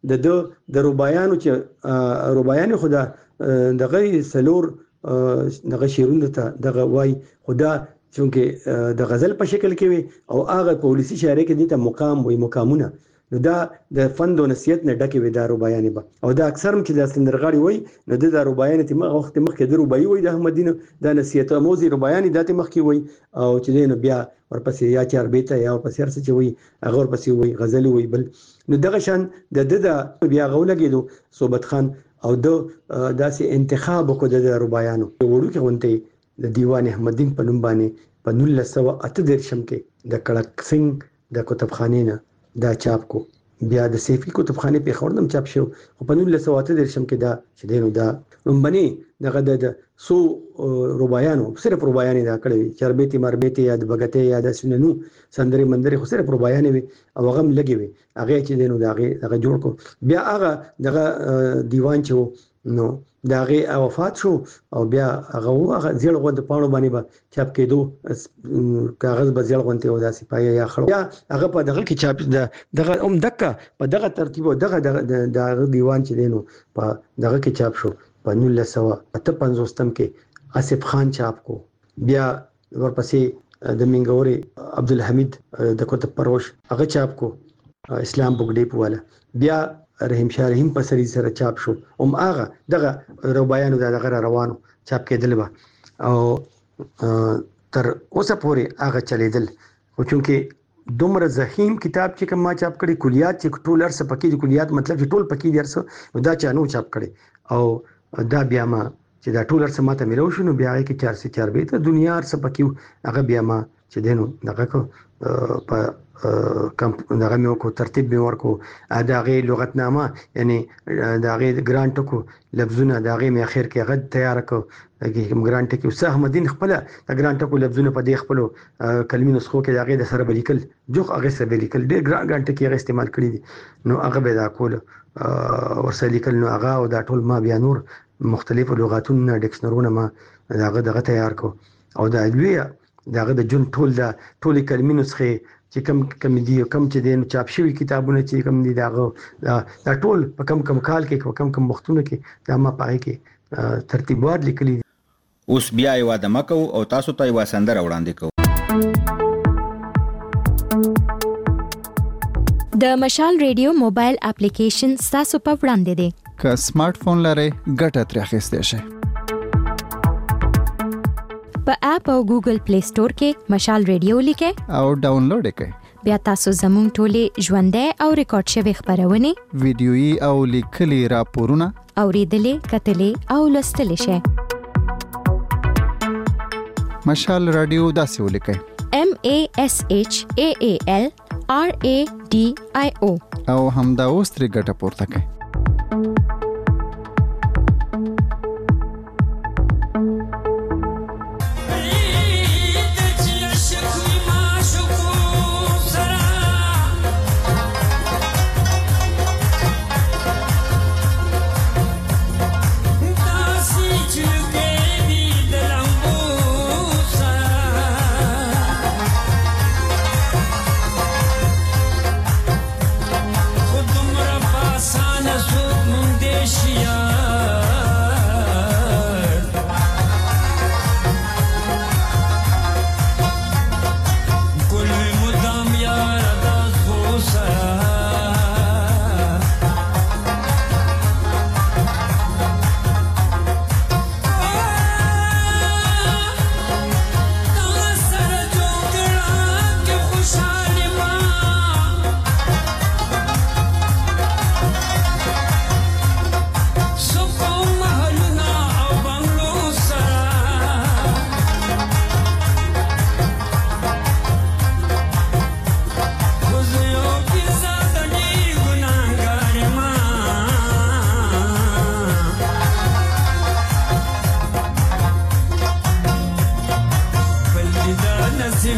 [SPEAKER 4] د ربايانو چې ربايان خدا دغه سلور دغه شیرونه ته دغه وای خدا چونکه د غزل په شکل کې وي او هغه پولیسي شاعري کې دي ته مقام وي مقامونه، نو دا د فند او نصیحت نه ډکه وي دا ربايان به، او دا اکثر چې د سندرغاړي وای نو د ربايان ته وخت مخکې د ربايي وای د احمدینو د نصیحت موزي ربايان د مخکې وای، او چې نو بیا ورپسې یا چار بیت یا ورپسې ارڅ چې وای هغه ورپسې وای غزل وای بل، نو دغه شان د بیا غولګیدو صوبت خان او د داسې انتخاب کو د ربايانو وړو کې غونته د دیوان احمدین په نوم باندې په 1938 کې د کلک سنگ د کتابخانې نه دا چاپ کو، بیا د سیفی کتابخانه په خوردم چاپ شو، په 1938 کې دا چې دینو دا لومبني دغه د سو ربايانو صرف ربايان دا کړی چربېتی مربېتی یا د بغته یا د سننو سندري مندري خو صرف ربايان وي او هغه لګي وي هغه چې دینو دغه جوړ کو، بیا هغه دغه دیوان چې نو داغه وفات شو او بیا هغه زیړ غوند پاڼو باندې با چاپ کېدو کاغذ به زیړ غونته او داسې پای یا خړو یا هغه په دغه کې چاپ دغه دکا په دغه ترتیب دغه دیوان چې دینو په دغه کې چاپ شو په 1958 کې آصف خان چاپ کو، بیا ورپسې د منګوري عبدالحمید د کتب پروش هغه چاپ کو اسلام بوک ډیپ والا، بیا رحیم شاه رحیم په سری سره چاپ شو هغه دغه ربايانو دغه روانو چاپ کېدل به او تر اوسه پورې هغه چلیدل، خو چونکې دومره زخیم کتاب چې کوم ما چاپ کړي کلیات چې ټول ارسه پکې دي کلیات مطلب چې ټول پکې دي ارسه دا چانو چاپ کړي او دا بیا ما چې دا ټول ارسه ماته ملو شنو بیا کې 404 به ته دنیا ارسه پکې هغه بیا ما چې دینو دغه کو په کم دغه مې کو ترتیب مې ورکو دغه لغتنامه یعنی دغه ګرانټ کو لفظونه دغه مې اخر کې غد تیار کو کوم ګرانټ کې وسه احمدین خپل د ګرانټ کو لفظونه په دې خپل کلمې نسخو کې دغه د سره بلیکل جوخ هغه سره بلیکل ډېر ګرانټ کې هغه استعمال کړی دي، نو هغه به دا کول ورسره لیکل، نو هغه او دا ټول ما بیا نور مختلفو لغاتونو ډکشنرونه ما دغه تیار کو او دا لوی دغه د جون ټول کلمې نسخه چې کم دي کم چې دین چاپ شوی کتابونه چې کم دي دا ټول په کم کال کې کم وختونه کې دا ما پای کې ترتیبات لیکلي.
[SPEAKER 2] اوس بیا یو ادمه کو او تاسو ته یو سندره وړاندې کو.
[SPEAKER 6] د مشال ریډیو موبایل اپلیکیشن ستاسو په وړاندې دی.
[SPEAKER 1] که سمارټ فون لرئ ګټه ترې اخیستی شئ.
[SPEAKER 6] په اپ او ګوګل پلی سٹور کې مشال ریډیو لیکئ
[SPEAKER 1] او ډاونلوډ یې کړئ.
[SPEAKER 6] بیا تاسو زموږ ټولې ژوندۍ او ریکارډ شوې خبرونه،
[SPEAKER 1] ویډیويي او لیکلي راپورونه
[SPEAKER 6] اوریدلې، کتلې او لوستلې شئ.
[SPEAKER 1] مشال رادیو داسې ولیکئ:
[SPEAKER 6] MASHAALRADIO
[SPEAKER 1] او همدا اوس ترې ګټه پورته کړئ.
[SPEAKER 9] Sana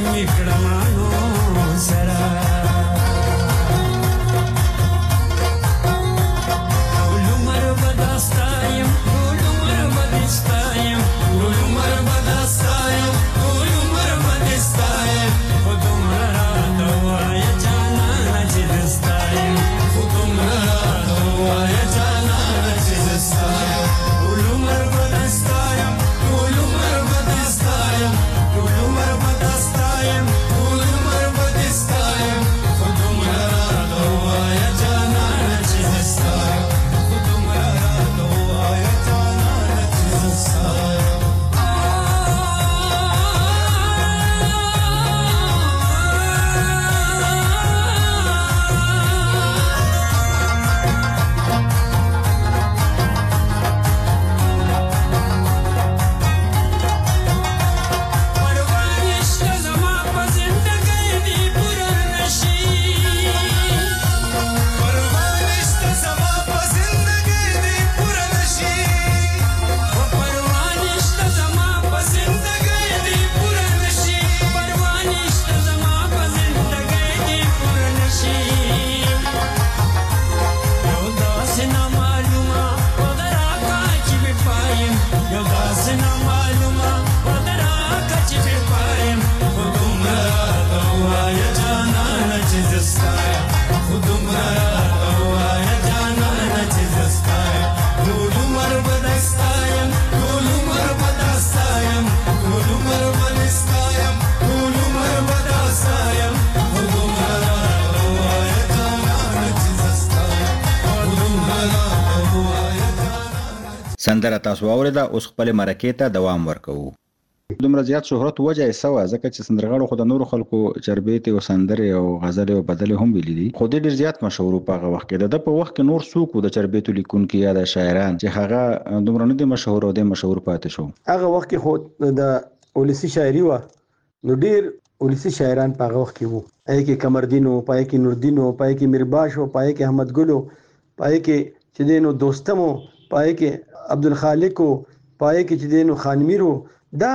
[SPEAKER 2] سندره تاسو اوریده، اوس خپل مرکې ته دوام ورکوو.
[SPEAKER 3] دومره زیات شهرت وجه یې سوه ځکه چې سندرغاړو خو د نورو خلکو چربېتې او سندرې او غزلې او بدلې هم ویلي دي، خو ډېر زیات مشهور په هغه وخت کې. د په وخت کې نور څوک د چربېتو لیکونکي یا د شاعران چې هغه دومره نه دي مشهور او د مشهور پاتې شو.
[SPEAKER 4] هغه وخت کې خو د ولسی شاعري و، نو ډېر ولسی شاعران په هغه وخت کې وو. پای کې قمردین او پای کې نوردین او پای کې میرباش او پای کې احمد ګل او پای کې چې دینو دوستم او پای کې عبدالخالق او پای کې چې دینو خانمیر او دا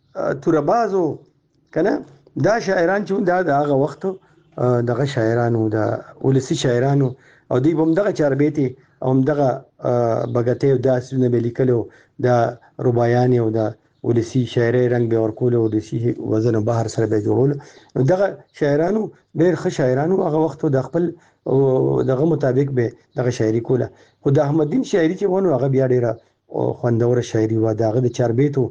[SPEAKER 4] توربازو کنه، دا شاعران چې دا د هغه وخت دغه شاعرانو د ولسی شاعرانو او دوی هم دغه چاربېتي او هم دغه بغتې او داسونه به لیکلو، د ربايان او د ولسی شاعري رنگ به ورکول او د سی وزن بهر سره به جوړول. دغه شاعرانو ډېر ښه شاعرانو هغه وخت د خپل دغه مطابق به دغه شاعري کوله. خو د احمد دین شاعري چې ونه هغه بیا ډېره خوندوره شاعري و. دغه د چاربېتو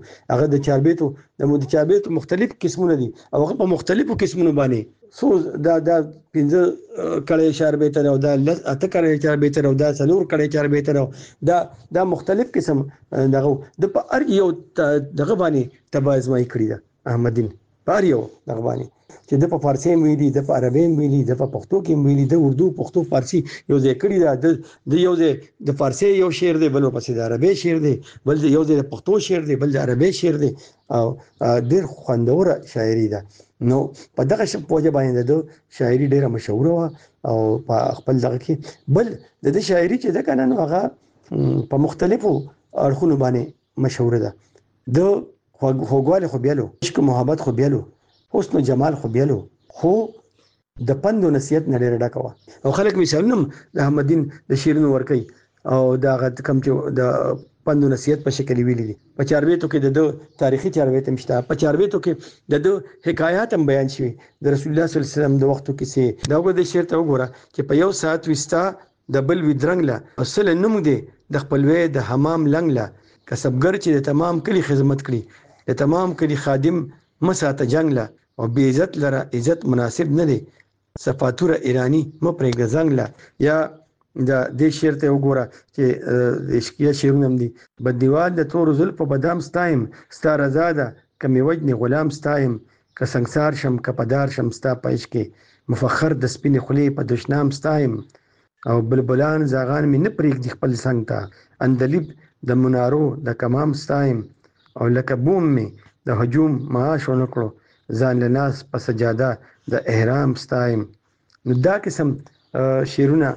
[SPEAKER 4] د چاربېتو مختلف قسمونه دي او هغه په مختلفو قسمونو باندې سو دا 15 کړه چاربېت او دا 8 کړه چاربېت او دا 4 کړه چاربېت او دا مختلف قسم دغه د په هر یو دغه باندې تبازمای کړی ده احمد دین په هر یو دغه باندې چې د په فارسی ویلي، د په عربي ویلي، د په پښتو کې ویلي، د اردو پښتو فارسی یو ځای کړی دا. د یو ځای د فارسی یو شعر دی، بل پسې د عربي شعر دی، بل یو ځای د پښتو شعر دی، بل د عربي شعر دی او ډېر خوندوره شاعري ده. نو په دغه پوجا باندې د شاعري ډېره مشهوره و او په خپل دغه کې بل د شاعري چې د کنه نو هغه په مختلفو اړخونو باندې مشهوره ده. د خوږوالی خو بیلو، عشق محبت خو بیلو، حسن و جمال خو بیلو، خو د پند و نصیحت نه ډېره ډکه وه. او خلک مثالونه د احمد دین د شعرونو ورکوي او دغه کوم چې د پند و نصیحت په شکل ویلي دي. په چاربېتو کې د تاریخي چاربېت هم شته، په چاربېتو کې د حکایات هم بیان شوي د رسول الله صلی الله علیه وسلم د وختو کیسې. دا وګوره د شعر ته وګوره چې په یو ساعت وستا د بل ودرنګ له اصل نوم دی د خپلوي د حمام لنګ له کسبګر چې د تمام کلی خدمت کړي، د تمام کلی خادم مساته جنگ له او بی عزت لره عزت مناسب نه دی، صفاتوره ایرانی م پرېږده زنګ له. یا د دې شعر ته وګوره چې د عشقیه شعرونه هم دي. بدیوال د تورو زلفو بدام ستایم، ستا رضا ده که مې وجنې غلام ستایم، که سنګسار شم که پدار شم ستا په عشق کې، مفخر د سپینې خولې په دشنام ستایم، او بلبلان زاغان مې نه پرېږدي خپل څنګ ته، اندلیب د منارو د کمام ستایم، او لکه بوم مې د هجوم معاش ونه کړو، ځان له ناس په سجاده د احرام ستایم. نو دا قسم شعرونه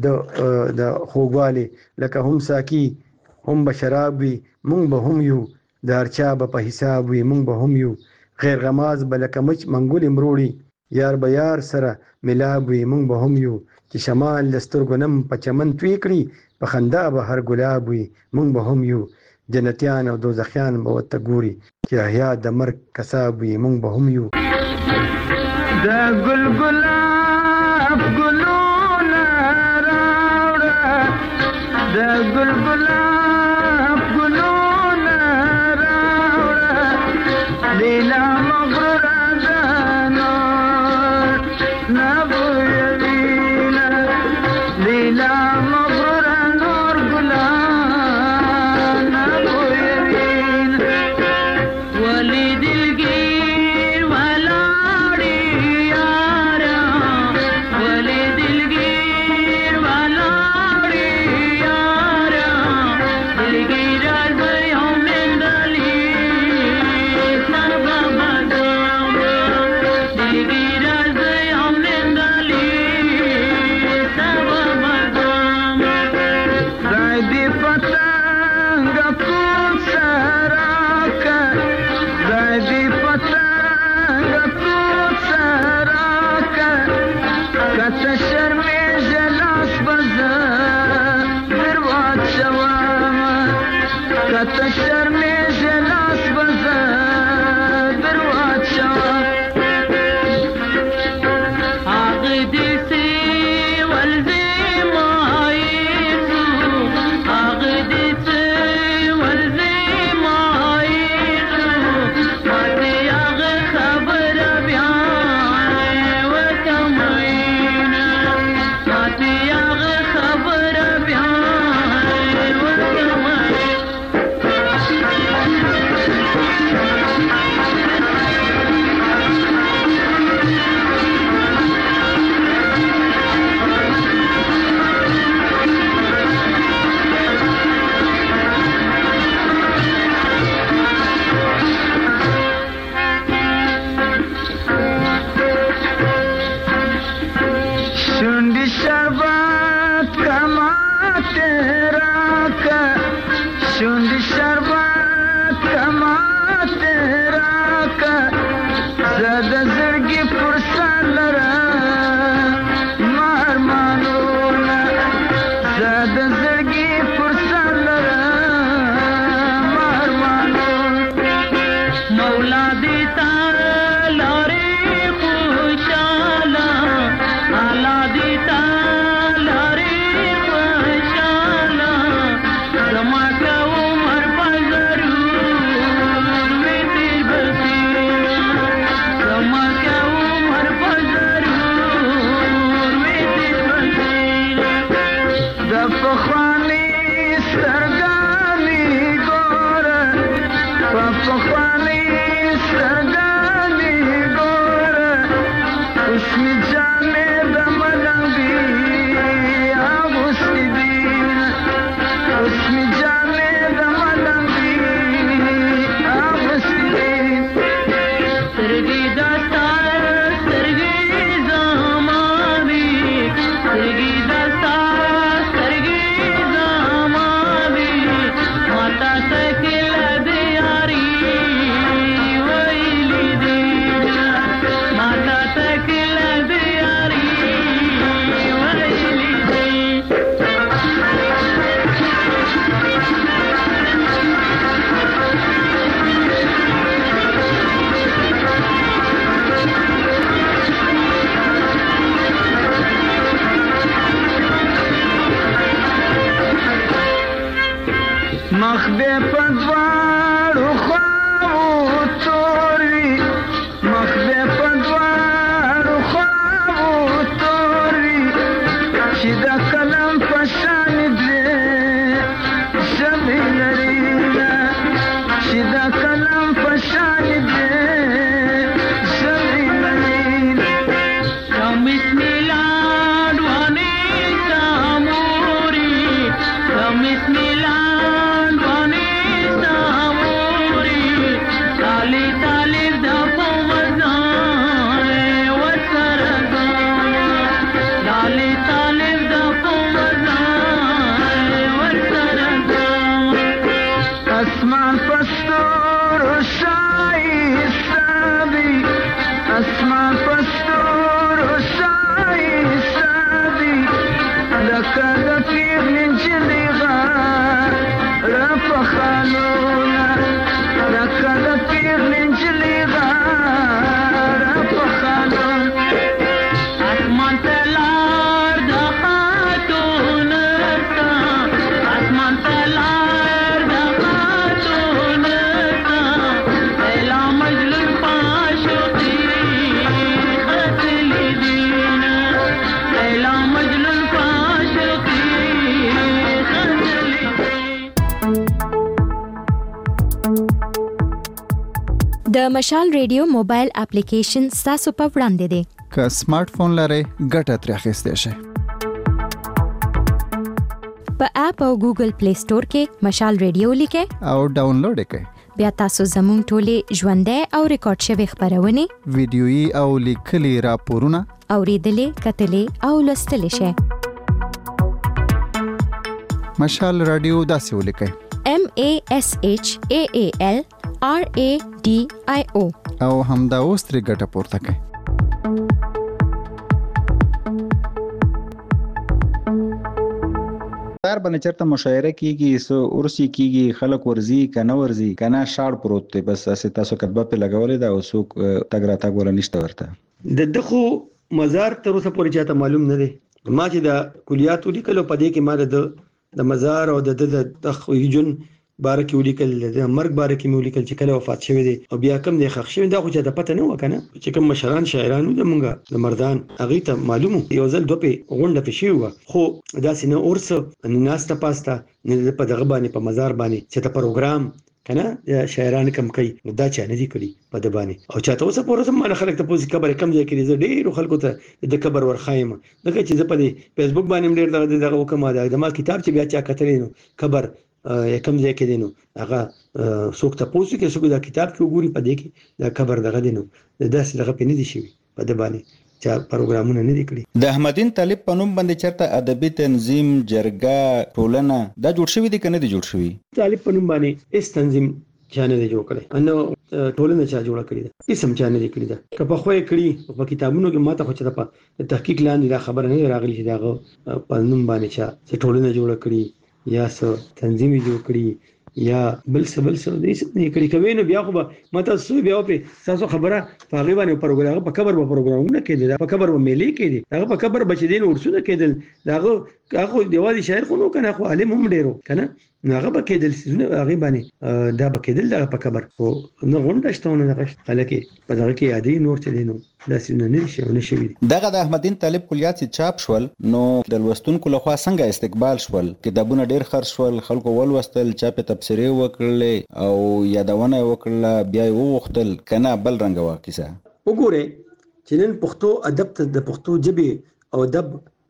[SPEAKER 4] د خوږوالي لکه هم ساقي هم به شراب وي، مونږ به هم یو د هر چا به په حساب وي، مونږ به هم یو غیر غماز بلکمچ منګول مروړي یار به یار سره ملاب وي مونږ به هم یو چې شمال لسترګو نم په چمن توی کړي په خندا به هر ګلاب وي مونږ به هم یو جنتیان او دوزخیان به ورته ګوري چې احیا د مرګ کساب وي مونږ به هم یو
[SPEAKER 9] د ګل ګلاب ګلونه راوړه د ګل ګلاب ګلونه راوړه لیلا مغرور ازانو نبوینا لیلا مغرور نور ګلان نبوینا ولی دلگیر ولاړی یارا ولی دلگیر ولاړی یارا دلگیر از یو مندلی سبا مدام دلگیر از یو مندلی سبا مدام زایدی پتنگ کو سراکا زایدی پتنگ کو سراکا کتا شرمی جلاس بزا بروات شواما کتا شرمی جلاس بزا بروات شواما عقدی سی والزی مایزو عقدی سی والزی مایزو ماتی آغ خبر بیان وکمائینا ماتی آغ خبر بیان وکمائینا شونډي شربت کما تیرا کا شونډي شربت کما تیرا کا زاد زړګي پر سالرا مار مانونا زاد زړګي پر سالرا مار مانو مولا دې تعالی خوشالا الا دې تعالی خوشالا زما کا عمر پزرو وې دې بسینا زما کا عمر پزرو وې دې بسینا د فخواني سرګاني ګور په فخواني سرګاني ګور اسمي جانې د ملنګي اوسې دین اسمي جانې د ملنګي اوسې دین سرګي دستا سرګي زماني سرګي دستا سرګي زماني ماتا تکل دیاری ویلی دینا ماتا تکل دیاری ویلی دینا مخ دې په دواړو خواو توري مخ دې په دواړو خواو توري چې د قلم په شان دې ژبې لري چې د قلم په شان دې ژبې لري کمیس میلاد وانه ساموري کمیس میلاد وانه ساموري تالي تالي د پوزان وسره تالي تالي د پوزان وسره اسمان پستور شایسته اسمان پستور سای سادي لکه د پیغلې نجلۍ غار رپخانونا لکه د پیغلې نجلۍ غار رپخانون اسمان ته لار د خاتون تا اسمان ته لار د خاتون تا لیلا مجنون پاشوقي خطلی دینا لیلا مجنون پاشوقي خطلی
[SPEAKER 6] د مشال ریډیو موبایل اپلیکیشن ستاسو په وړاندې دی.
[SPEAKER 1] که سمارټ فون لرئ ګټه ترې اخیستی شئ.
[SPEAKER 6] په اپ او ګوګل پلی سٹور کې مشال ریډیو لیکئ
[SPEAKER 1] او ډاونلوډ یې کړئ.
[SPEAKER 6] بیا تاسو زموږ ټولې ژوندۍ او ریکارډ شوي خپرونې
[SPEAKER 1] ویډیويي او لیکلي راپورونه
[SPEAKER 6] اوریدلې، کتلې او لوستلی شئ.
[SPEAKER 1] مشال رادیو داسې ولیکئ:
[SPEAKER 6] MASHAALRADIO
[SPEAKER 1] او همدا اوس ترې ګټه پورته کړئ.
[SPEAKER 3] دار باندې چرته مشاعره کیږي سو ورسي کیږي خلک ورزي کنه ورزي کنه شاړ پروت دی بس اسه تاسو کتبه په لګولې دا اوسو تګ را تګ ولا نشته ورته
[SPEAKER 4] د دغه مزار تر اوسه پورې چاته معلوم نه دی. ما چې د کلیات ولیکلو په دې کې ما د مزار او د تخویجن بارکه ولیکل د مرګ بارکه مې ولیکل چې کله وفات شوی دی او بیا کوم دی خښ شوی دا خو چې د پته نه وکنه چې کوم مشران شاعرانو د مونږه د مردان هغه ته معلومه یو ځل دوه غونډه پېښې و خو دا سينه اورس ناسته پاسته نه په دغه باندې په مزار باندې چې ته پروګرام کنه شاعران کم کوي دا چا نه دي کړی په د باندې او چاته اوسه پورې سم نه خلک ته پوزي خبره کم ځای کې زه ډېر خلکو ته د قبر ورخایم دغه چې زه په فیسبوک باندې ډېر دغه وکم دا ما کتاب چې بیا چا کتلې نو قبر کم ځای کې دینو هغه څوک ته پوسو کې څوک دا کتاب کې وګوري په دې کې دا قبر دغه دینو داسې دغه پنه دي شي په د باندې چې پروګرامونه نه دي کړی.
[SPEAKER 2] د احمدین طالب په نوم باندې چرته ادبي تنظیم جرګه ټولنه دا جوړ شوی دي کنه دي جوړ شوی
[SPEAKER 4] طالب په نوم باندې اس تنظیم چانه دی جوړ کړی انو ټولنه چا جوړ کړی دا اسم چانه دی کړی دا که په خوې کړی په کتابونو کې ماته خو چې په تحقیق لاندې دا خبره نه راغلی چې دا په نوم باندې چا ټولنه جوړ کړی یا څه تنظیم جوړ کړی یا بل څه دې نه کړی کوي نو بیا خو ماته سو بیا په تاسو خبره هغه باندې پروګرام په قبر په پروګرامونه کېدل په قبر په ملي کېدل هغه په قبر بچدين ورسونه کېدل هغه دیوالي شاعر خو نو کنه خو عالم هم ډیرو کنه هغه به کېدل سونه هغه باندې دا به کېدل دا په قبر خو نو غونډشتونه دغه خلک په دغه کې یادې نور چي دینو دا سونه نه شي
[SPEAKER 2] دغه د احمدین طالب کلیات چې چاپ شول نو د لوستونکو لخوا څنګه استقبال شول کتابونه ډیر خرڅ شول خلکو ولوستل چاپ تبصره وکړل او یادونه وکړه بیا وغوښتل کنه بل رنګ واقعه
[SPEAKER 4] وګوره چې نن پښتو ادب ته د پښتو ژبه او ادب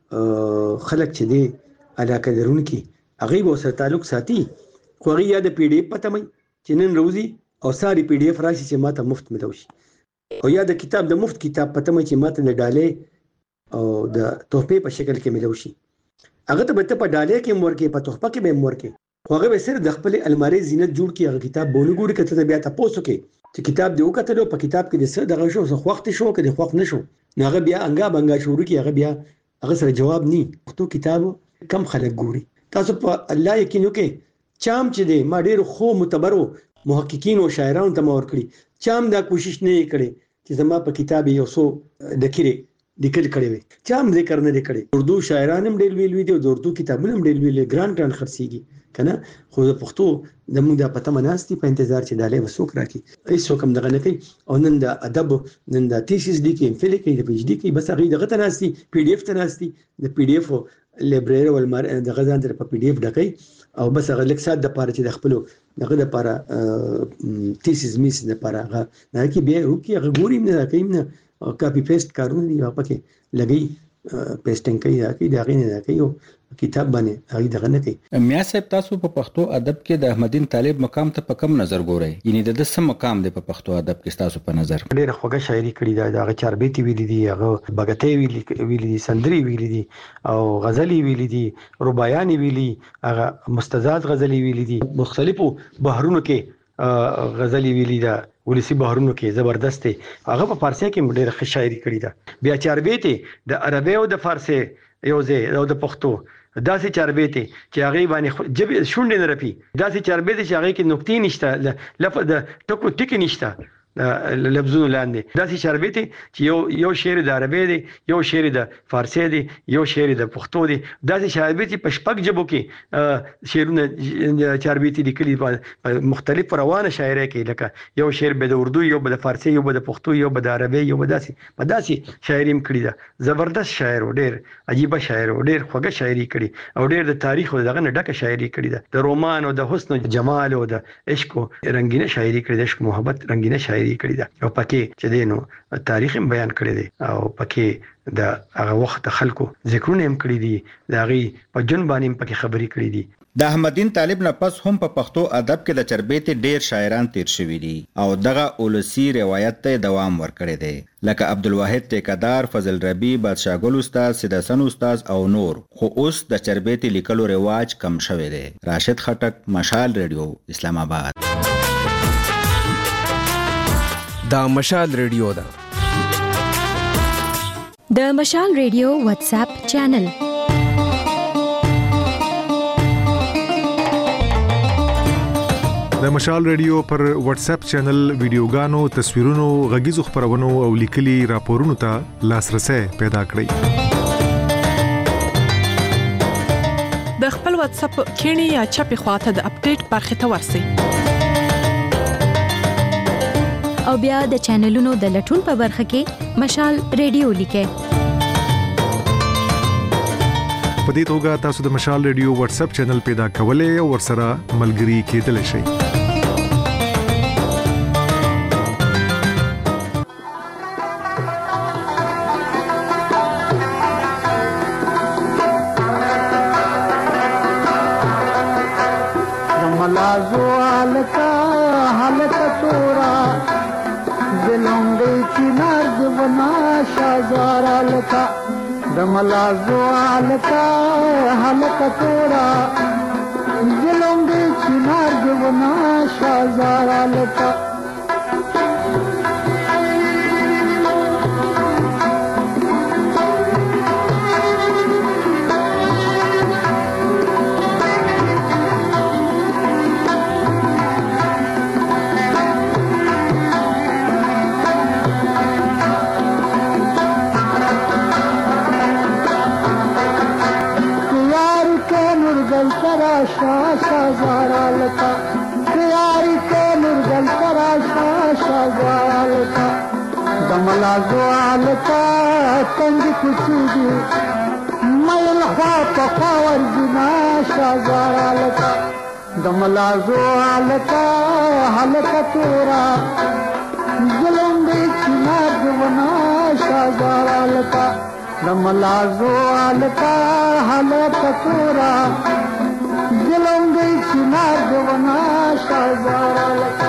[SPEAKER 4] خلک چې دی علاقه درونکي هغه به سره تعلق ساتي خو هغه یا د پی ډی اف پته مې چې نن روزي او ساری پی ډی اف راشي چې ماته مفت ملوشي او یا د کتاب د مفت کتاب پته مې چې ماته د ډالې او د تحفه په شکل کې ملوشي هغه ته به په ډالې کې مورکه په تحفه کې به مورکه خو هغه به سره د خپل الماری زینت جوړ کی هغه کتاب بونه ګوري کته بیا تاسو کې چې کتاب دی وکړو په کتاب کې د څه دغه شو څه وخت شو کې د وخت نشو هغه بیا انګا شروع کی هغه بیا هغه سره جواب ني پښتو کتاب کم خلک ګوري تاسو په الله یقین وکړئ چام چې دی ما ډېر خو معتبرو محققین او شاعرانو ته مور کړی چام دا کوشش نه کړي چې زما په کتاب یو څو دکړي لیکل کړي وي چام ذکر نه کړي اردو شاعران هم ډېر ویل دي او اردو کتابونه هم ډېر ویل ګران خرڅيږي کنه خو د پښتو د موږ د پته مناستي په انتظار چې داله وسوک راکې هیڅ کوم دغه نه کوي او نن د ادب نن د تیسیس دی کې فل کې د پی ایچ D کې بس هغه دغه تناستي پی ډی اف تناستي د پی ډی اف لایبرری ولمر دغه ځان تر په پی ډی اف ډکې او بس هغه لیک سات د پاره چې د خپل دغه د پاره تیسیس میس د پاره هغه نه کې به وکي هغه ګوري نه کوي نه کاپی پیسټ کارونه دی پکې لګي پیسټینګ کوي دا کې دغه نه کوي کتاب باندې هغه دغه نه کوي
[SPEAKER 2] میا صاحب تاسو په پښتو ادب کې د احمدین طالب مقام ته په کم نظر ګورئ یعنی د سم مقام دی په پښتو ادب کې تاسو په نظر
[SPEAKER 4] ډېر خوږه شاعري کړې ده هغه چاربېتی ویلي دي هغه بغتې ویلي دي سندري ویلي دي او غزلي ویلي دي ربايان ویلي هغه مستزاد غزلي ویلي دي مختلفو بحرونو کې غزلي ویلي ده ولسی بهارونو کې زبردست دی. هغه په فارسی کې ډېر ښه شاعري کړې ده. بیا چاربیتې د عربی او د فارسی یو ځای او د پښتو داسې چاربیتې چې هغه باندې جب شونډې نه رپي، داسې چاربیتې چې هغه کې نقطې نشته، لفظ د ټکو ټکی نشته لفظونو لاندې، داسې چاربیتې چې یو شعر د عربی دی، یو شعر د فارسی دی، یو شعر د پښتو دی. داسې چاربیتې په شپږ ژبو کې شعرونه چاربیتې لیکلي په مختلف روانه شاعرۍ کې، لکه یو شعر به د اردو، یو به د فارسی، یو به د پښتو، یو به د عربی، یو به داسې شاعري هم کړې ده. زبردست شاعر و، ډېر عجیبه شاعر و، ډېر خوږه شاعري کړې او ډېر د تاریخ او دغه نه ډکه شاعري کړې ده. د رومان او د حسن او جمال او د عشق رنگینه شاعري کړې ده، عشق محبت رنگینه شاعري کړی ده. او پکې چې دینو تاریخ هم بیان کړی دی او پکې د هغه وخت د خلکو ذکرونه هم کړی دي، د هغې په جون باندې هم پکې خبرې کړې دي.
[SPEAKER 2] د احمددین طالب نه پس هم په پښتو ادب کې د چربیتې ډیر شاعران تیر شوي دي او دغه اولسي روایت ته دوام ورکړی دی، لکه عبدالواحد ټیکدار، فضل ربی، بادشاه ګل استاد، سید حسن استاد او نور. خو اوس د چربیتې لیکلو رواج کم شوی دی. راشد خټک، مشال ریډیو، اسلام آباد.
[SPEAKER 10] دا مشال ریډیو ده.
[SPEAKER 6] د مشال ریډیو واتس اپ چینل.
[SPEAKER 11] د مشال ریډیو پر واتس اپ چینل ویډیوګانو، تصویرونو، غږیزو خبرونو او لیکلي راپورونو ته لاسرسي پیدا کړئ.
[SPEAKER 12] د خپل واتس اپ کینی یا چپی خواته د اپډیټ برخه ته ورسئ.
[SPEAKER 6] او بیا د چینلونو د لټون په برخه کې مشال ریډیو لیکئ.
[SPEAKER 11] په دې توګه تاسو د مشال ریډیو واتس اپ چینل پیدا کولای او ورسره ملګري کېدلی شئ.
[SPEAKER 9] ملازو الکا حالت تورا دلونګي چنار دیونا شازار الکا دملازو الکا حالت تورا دلونګي چنار دیونا شازار الکا شازارالتا تیاری کے نرگل کرا شازارالتا دملازوالتا تنگ کچودی میل خواب خواور جنا شازارالتا دملازوالتا حلقہ تورا ظلم بے چنار دیونا شازارالتا دملازوالتا حلقہ تورا جلونگی چنار دیونا شازارا لکا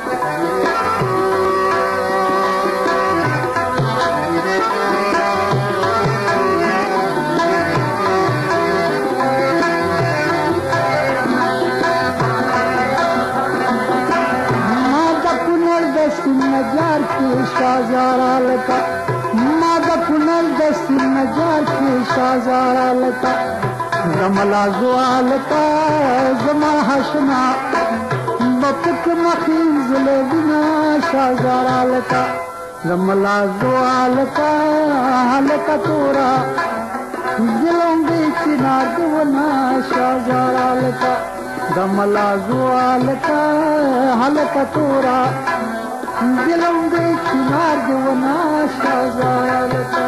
[SPEAKER 9] مادا کنر دستی نجار کی شازارا لکا مادا کنر دستی نجار کی شازارا لکا دملازو آلتا زمان حشنا بپک مخین زلیبنا شازار آلتا دملازو آلتا حلقہ تورا دلونگی چنار دیونا شازار آلتا دملازو آلتا حلقہ تورا دلونگی چنار دیونا شازار آلتا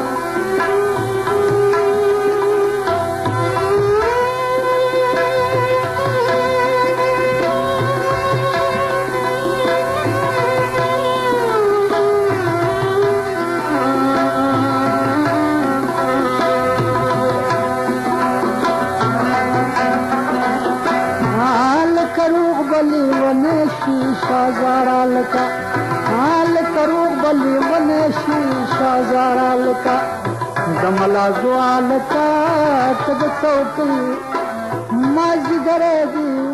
[SPEAKER 9] شازارا لکا حال کروغ بلی ونشی شازارا لکا دملازو آلکا تد سوکی مازی گرے دی